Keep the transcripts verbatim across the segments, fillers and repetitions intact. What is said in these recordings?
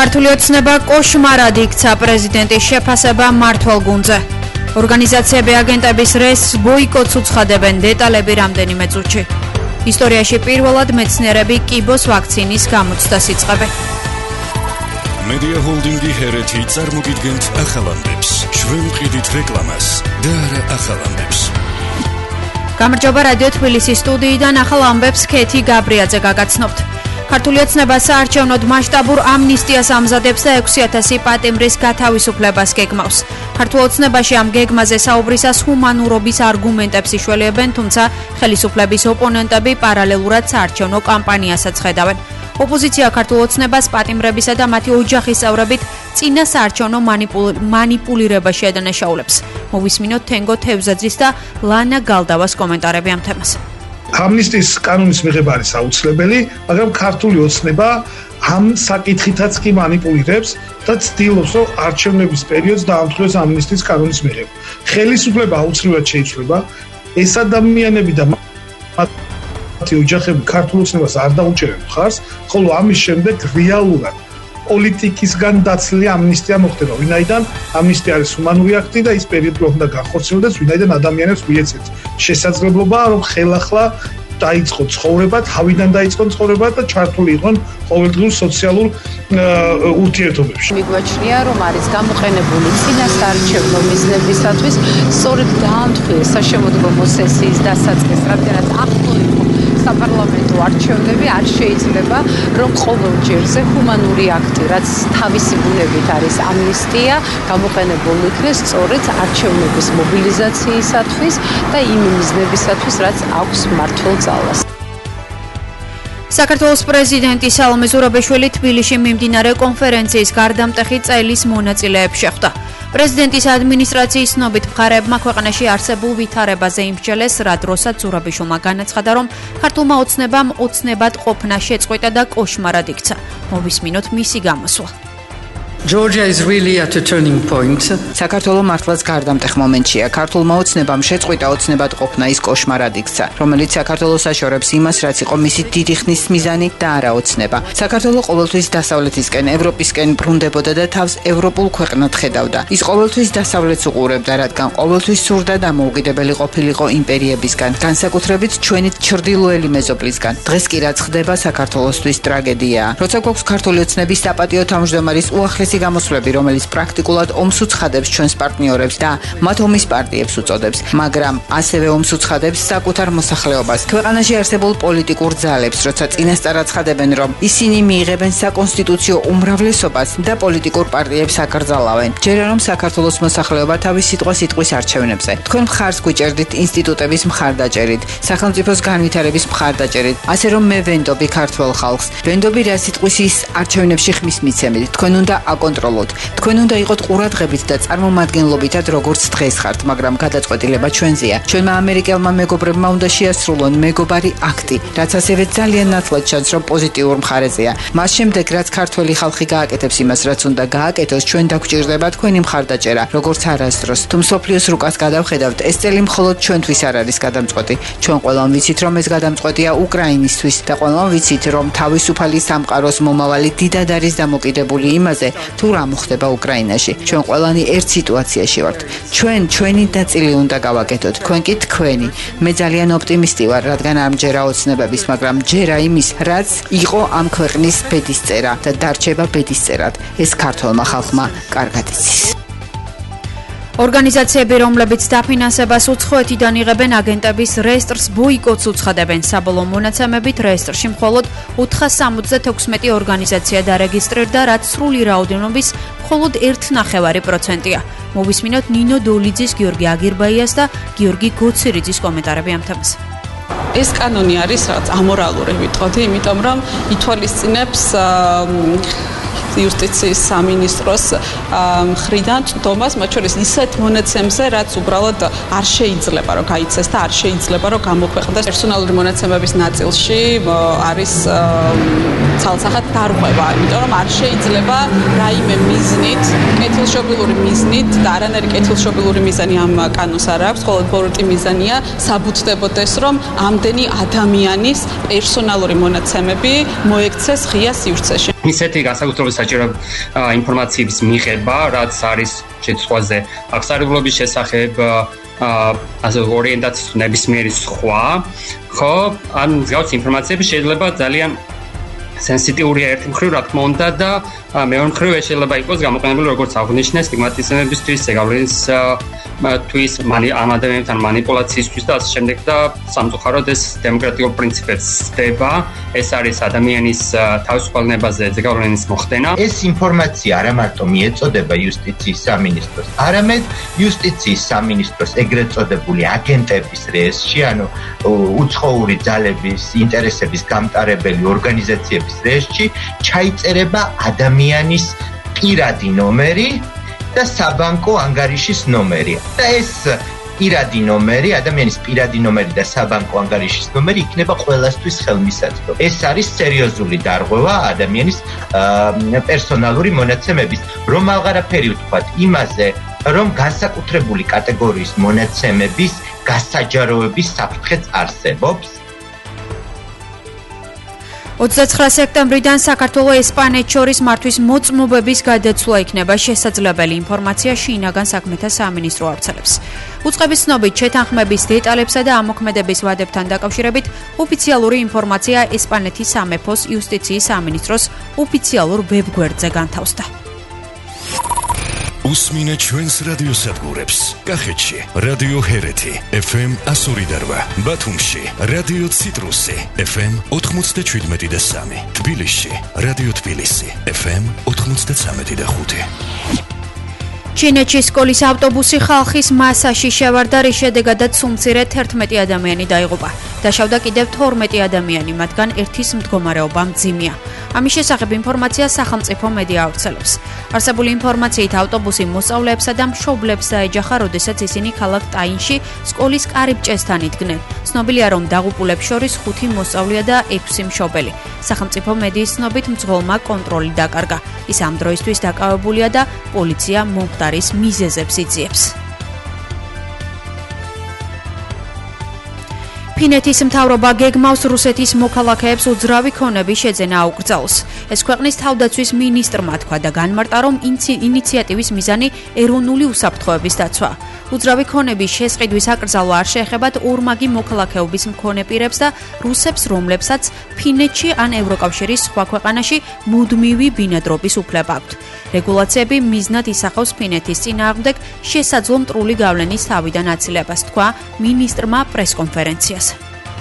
ქართული ოცნება კოშმარად იქცა პრეზიდენტის შეფასება მმართველ გუნდზე. ორგანიზაციები აგენტების რესტს ბოიკოტს უცხადებენ, დეტალები რამდენიმე წუთში. ისტორიაში პირველად მეცნიერები კიბოს ვაქცინის გამოცდას იწყებენ. Media Holding-ი ჰერეთი წარმოგიდგენთ ახალამდებს. ჩვენ ვყიდით რეკლამას და არა ახალამდებს. გამარჯობა რადიო თბილისის სტუდიიდან ახალ ამბებს ქეთი გაბრიაძე გაგაცნობთ. ქართული ოცნება საარჩევნოდ მასშტაბურ ამნისტიას ამზადებს და ექვსი ათასი პატიმრის გათავისუფლებას გეგმავს. ქართულ ოცნებაში ამ გეგმაზე საუბრისას ჰუმანურობის არგუმენტებს იშველებენ, თუმცა ხელისუფლების ოპონენტები პარალელურად საარჩევნო კამპანიასაც ხედავენ. ოპოზიცია ქართულ ოცნებას პატიმრებისა და მათი ოჯახის წევრებით წინა საარჩევნო მანიპულირებაში ადანაშაულებს. მოვისმინოთ თენგო თევზაძის და ლანა გალდავას კომენტარები ამ თემაზე. ამნისტიის კანონის მიღება არის აუცილებელი, მაგრამ ქართული ოცნება ამ საკითხითაც კი მანიპულირებს და ცდილობს, რომ არჩევნების პერიოდს დაამტყიოს ამნისტიის კანონის მიღება. ხელისუფლება აუცილებლად შეიცვლება, ეს ადამიანები და მათი ოჯახები ქართულ ოცნებას არ დაუჭერენ მხარს, ხოლო ამის შემდეგ რეალურად პოლიტიკისგან დაცლილი ამნისტია მოხდება, ვინაიდან ამნისტია არის ჰუმანური აქტი და ის პერიოდი უნდა განხორციელდეს, ვინაიდან ადამიანებს მიეცეთ შესაძლებლობა, რომ ხელახლა დაიწყო ცხოვრება, თავიდან დაიწყო ცხოვრება და ჩართული იყვნენ ყოველდღიურ სოციალურ ურთიერთობებში. მიგვაჩნია, რომ არის გამოყენებული წინასაარჩევნო მიზნებისათვის, სწორედ დაამტყიეს საშემოდგომო სესიის დასაწყის, რადგანაც ახლო იყო საპარლამენტო არჩევნები, არ შეიძლება, რომ ყოველ ჯერზე ჰუმანური აქტი, რაც თავისი ბუნებით არის ამნისტია, გამოყენებული იქნეს სწორედ არჩევნების მობილიზაციისათვის და იმ მიზნებისათვის, რაც აქვს მმართველ ძალას. საქართველოს პრეზიდენტი სალომე ზურაბიშვილი თბილისში მიმდინარე კონფერენციის გარდამტეხი წელის მონაწილეებს შეხვდა. პრეზიდენტის ადმინისტრაციის ცნობით მხარეებმა ქვეყანაში არსებულ ვითარებაზე იმსჯელეს, რა დროსაც ზურაბიშვილმა განაცხადა, რომ ქართულმა ოცნებამ ოცნებად ყოფნა შეწყვიტა და კოშმარად იქცა. მოვისმინოთ მისი გამოსვლა. Georgia is really at a turning point. საქართველოს მართლაც გარდამტეხ მომენტშია. ქართულმა ოცნებამ შეწყვიტა ოცნებად ყოფნა ის კოშმარად იქცა, რომელიც საქართველოს აშორებს იმას, რაც იყო მისი დიდი ხნის მიზანი და არა ოცნება. საქართველოს ყოველთვის დასავლეთისკენ, ევროპისკენ ბრუნდებოდა და თავს ევროპულ ქვეყნად ხედავდა. ის ყოველთვის დასავლეთს უყურებდა, რადგან ყოველთვის სურდა დამოუკიდებელი ყოფილიყო იმპერიებისგან, განსაკუთრებით ჩვენი ჩრდილოელი მეზობლისგან. დღეს კი რაც ხდება საქართველოსთვის ტრაგედიაა. როცა გვაქვს ქართული ოცნების საპატიო თავმჯდომარის უახლესი გამოსვლები, რომელიც პრაქტიკულად ომს უცხადებს ჩვენს პარტნიორებს და მათ ომის პარტიებს უწოდებს, მაგრამ ასევე ომს უცხადებს საკუთარ მოსახლეობას, ქვეყანაში არსებულ პოლიტიკურ ძალებს, როცა წინასწარ აცხადებენ, რომ ისინი მიიღებენ საკონსტიტუციო უმრავლესობას და პოლიტიკურ პარტიებს აკრძალავენ. ჯერა რომ საქართველოს მოსახლეობა თავის სიტყვა-სიტყვის არჩევნებზე. თქვენ მხარს გვიჭერდით ინსტიტუტების მხარდაჭერით, სახელმწიფოს განვითარების მხარდაჭერით, ასე რომ მე ვენდობი ქართველ ხალხს. ვენდობი რა სიტყვის ის არჩევნებში ხმის მიცემით. თქვენ უნდა აკონტროლოთ. თქვენ უნდა იყოთ ყურადღებით და წარმომადგენლობითად როგორც დღეს ხართ, მაგრამ გადაწყვეტილება ჩვენზეა. ჩვენმა ამერიკელმა მეგობრებმა უნდა შეასრულონ მეგობარი აქტი, რაც ასევე ძალიან ნათლად ჩანს, რომ პოზიტიურ მხარეზეა. მას შემდეგ, რაც ქართველი ხალხი გააკეთებს იმას, რაც უნდა გააკეთოს, ჩვენ დაგვჭირდება თქვენი მხარდაჭერა, როგორც არასდროს. თუ მსოფლიოს რუკას გადავხედავთ, ეს წელი მხოლოდ ჩვენთვის არ არის გადამწყვეტი. ჩვენ ყველამ ვიცით, რომ ეს გადამწყვეტია უკრაინისთვის და ყველამ ვიცით, რომ თავისუფალი სამყაროს მომავალი დიდად არის დამოკიდებული იმაზე, თუ რა მოხდება უკრაინაში. ჩვენ ყველანი ერთ სიტუაციაში ვართ. ჩვენ ჩვენი ნაწილი უნდა გავაკეთოთ, თქვენ კი თქვენი. მე ძალიან ოპტიმისტი ვარ, რადგან არ მჯერა ოცნებების, მაგრამ ჯერა იმის, რაც იყო ამ ქვეყნის ბედისწერა და დარჩება ბედისწერად. ეს ქართველმა ხალხმა კარგად იცის. ორგანიზაციები, რომლებიც დაფინანსებას უცხოეთიდან იღებენ, აგენტების რესტრს ბოიკოტს უცხადებენ. საბოლოო მონაცემებით რესტრში მხოლოდ ოთხას სამოცდათექვსმეტი ორგანიზაცია დარეგისტრირდა, რაც სრული რაოდენობის მხოლოდ ერთ ნახევარი პროცენტია. მოვისმინოთ ნინო დოლიძის, გიორგი აგირბაიას და გიორგი გოცირიძის კომენტარები ამ თემაზე. ეს კანონი არის რაღაც ამორალური, ვიტყოდი, იმიტომ რომ ითვალისწინებს იუსტიციის სამინისტროს მხრიდან დომას, მათ შორის ისეთ მონაცემზე, რაც უბრალოდ არ შეიძლება რომ გაიცეს და არ შეიძლება რომ გამოქვეყნდეს. პერსონალური მონაცემების ნაწილში არის ცალსახად დარღვევა, იმიტომ რომ არ შეიძლება რაიმე მიზნით, კეთილშობილური მიზნით და არანაირი კეთილშობილური მიზანი ამ კანონს არ აქვს, მხოლოდ ბოროტი მიზანია საბუთდებოდეს, რომ ამდენი ადამიანის პერსონალური მონაცემები მოექცეს ღია სივრცეში. ისეთი განსაკუთრებული საჭირო ინფორმაციების მიღება, რაც არის შეცვლაზე აღსარებლობის შესახებ, ასე ორიენტაციის ნებისმიერი სხვა, ხო, ამ მსგავს ინფორმაციები შეიძლება ძალიან სენსიტიურია ერთი მხრივ, რა თქმა უნდა და მეორე მხრივ ეს შეიძლება იყოს გამოყენებული როგორც აღნიშნე სტიგმატიზებისთვის, ზეგავლენის თვის, ამ ადამიანებთან манипуляციისთვის და ასე შემდეგ და სამწუხაროდ ეს დემოკრატიულ პრინციპებს ცდება. ეს არის ადამიანის თავისუფლებაზე ზეგავლენის მოხდენა. ეს ინფორმაცია არა მარტო მიეწოდება იუსტიციის სამინისტროს, არამედ იუსტიციის სამინისტროს ეგრეთ წოდებული აგენტების რეესტრში, ანუ უცხოური ძალების ინტერესების გამტარებელი ორგანიზაციების რეესტრში ჩაიწერება ადამიანის პირადი ნომერი და საბანკო ანგარიშის ნომერი. და ეს პირადი ნომერი, ადამიანის პირადი ნომერი და საბანკო ანგარიშის ნომერი იქნება ყველასთვის ხელმისაწვდომი. ეს არის სერიოზული დარღვევა ადამიანის პერსონალური მონაცემების, რომ აღარაფერი ვთქვათ იმაზე, რომ განსაკუთრებული კატეგორიის მონაცემების გასაჯაროების საფრთხეც არსებობს. ოცდაცხრა სექტემბრიდან საქართველოს ესპანეთს შორის მართვის მოწმობების გადაცვლა იქნება შესაძლებელი, ინფორმაცია შინაგან საქმეთა სამინისტრო ავრცელებს. უწყების ცნობით შეთანხმების დეტალებსა და ამოქმედების ვადებთან დაკავშირებით ოფიციალური ინფორმაცია ესპანეთის სამეფოს იუსტიციის სამინისტროს ოფიციალურ ვებგვერდზე განთავსდა. უსმინე ჩვენს რადიოსადგურებს. კახეთში რადიო ჰერეთი ეფ ემ εκατო ორი და რვა, ბათუმში რადიო ციტრუსი ეფ ემ ოთხმოცდაშვიდმეტი და სამი, თბილისში რადიო თბილისი ეფ ემ ოთხმოცდაცამეტი და ხუთი. ჩინეთში სკოლის ავტობუსი ხალხის მასაში შევარდა, რის შედეგადაც სუმცირე თერთმეტი ადამიანი დაიღუპა. დაშავდა კიდევ თორმეტი ადამიანი, მათგან ერთის მდგომარეობა მძიმეა. ამის შესახებ ინფორმაცია სახელმწიფო მედია ავრცელებს. არსებული ინფორმაციით ავტობუსი მოსწავლეებსა და მშობლებს დაეჯახა, როდესაც ისინი ქალაქ ტაინში სკოლის კარიბჭესთან იდგნენ. ცნობილია, რომ დაღუპულებს შორის ხუთი მოსწავლეა და ექვსი მშობელი. სახელმწიფო მედიის ცნობით მძღოლმა კონტროლი დაკარგა. ის ამ დროისთვის დაკავებულია და პოლიცია მომხდარის მიზეზებს იძიებს. ფინეთის მთავრობა გეგმავს რუსეთის მოქალაქეებს უძრავი ქონების შეძენა აუკრძალოს. ეს ქვეყნის თავდაცვის მინისტრმა თქვა და განმარტა, რომ ინიციატივის მიზანი ეროვნული უსაფრთხოების დაცვა. უძრავი ქონების შესყიდვის აკრძალვა არ შეეხებათ ორმაგი მოქალაქეობის მქონე პირებს და რუსებს, რომლებსაც ფინეთში ან ევროკავშირის სხვა ქვეყანაში მუდმივი ბინადრობის უფლება აქვთ. რეგულაციები მიზნად ისახავს ფინეთის წინააღმდეგ შესაძლო მტრული გავლენის თავიდან აცილებას, თქვა მინისტრმა პრესკონფერენციაზე.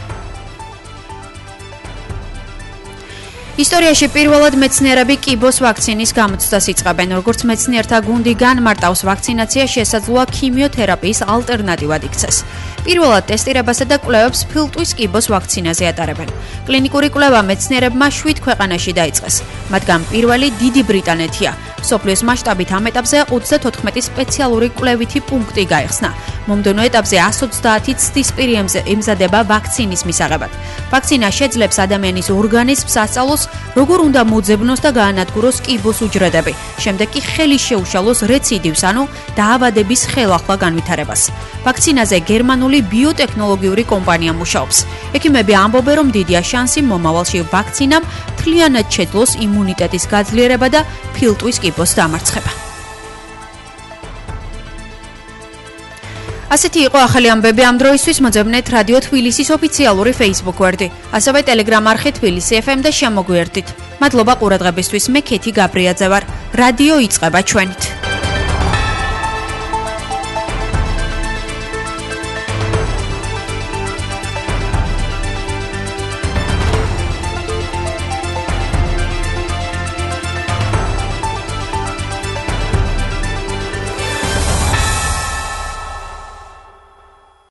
ისტორიაში პირველად მეცნიერები კიბოს ვაქცინის გამოცდას იწყებენ. როგორც მეცნიერთა გუნდი განმარტავს, ვაქცინაცია შესაძლოა ქიმიოთერაპიის ალტერნატივად იქცეს. პირველად ტესტირებასა და კვლევებს ფილტვის კიბოს ვაქცინაზე ატარებენ. კლინიკური კვლევა მეცნიერებმა შვიდ ქვეყანაში დაიწყეს. მათგან პირველი დიდი ბრიტანეთია. მსოფლიოს მასშტაბით ამ ეტაპზე ოცდათოთხმეტი სპეციალური კვლევითი პუნქტი გაიხსნა. მომდევნო ეტაპზე εκατს ოცდაათი ცდის პირი ემზადება ვაქცინის მისაღებად. ვაქცინა შეძლებს ადამიანის ორგანიზმს ასწავლოს, როგორ უნდა მოძებნოს და გაანადგუროს კიბოს უჯრედები. შემდეგ კი ხელი შეუშალოს რეციდივს, ანუ დაავადების ხელახლა განვითარებას. ვაქცინაზე გერმანული ბიოტექნოლოგიური კომპანია მუშაობს. ექიმები ამბობენ, რომ დიდია შანსი მომავალში ვაქცინამ მთლიანად შეძლოს იმუნიტეტის გაძლიერება და ფილტვის კიბოს დამარცხება. ასეთი იყო ახალი ამბები ამ დროისთვის. მოძებნეთ რადიო თბილისის ოფიციალური Facebook გვერდი, ასევე Telegram არხი თბილისი ეფ ემ და შემოგვიერთდით. მადლობა ყურადღებისთვის. მე ქეთი გაბრიაძე ვარ. რადიო იწყება ჩვენით.